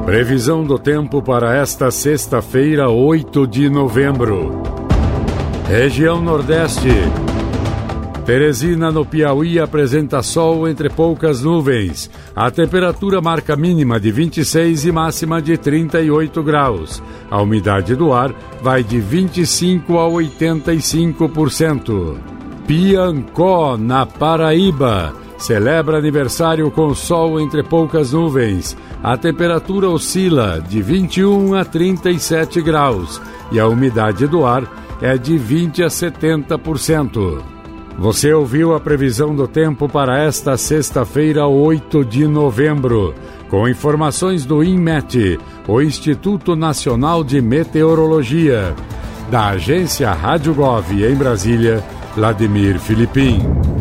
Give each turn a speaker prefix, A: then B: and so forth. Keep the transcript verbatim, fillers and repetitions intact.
A: Previsão do tempo para esta sexta-feira, oito de novembro. Região Nordeste. Teresina, no Piauí, apresenta sol entre poucas nuvens. A temperatura marca mínima de vinte e seis e máxima de trinta e oito graus. A umidade do ar vai de vinte e cinco a oitenta e cinco por cento. Piancó, na Paraíba. Celebra aniversário com sol entre poucas nuvens. A temperatura oscila de vinte e um a trinta e sete graus e a umidade do ar é de vinte a setenta por cento. Você ouviu a previsão do tempo para esta sexta-feira, oito de novembro, com informações do INMET, o Instituto Nacional de Meteorologia. Da agência Rádio Gov em Brasília, Vladimir Filipim.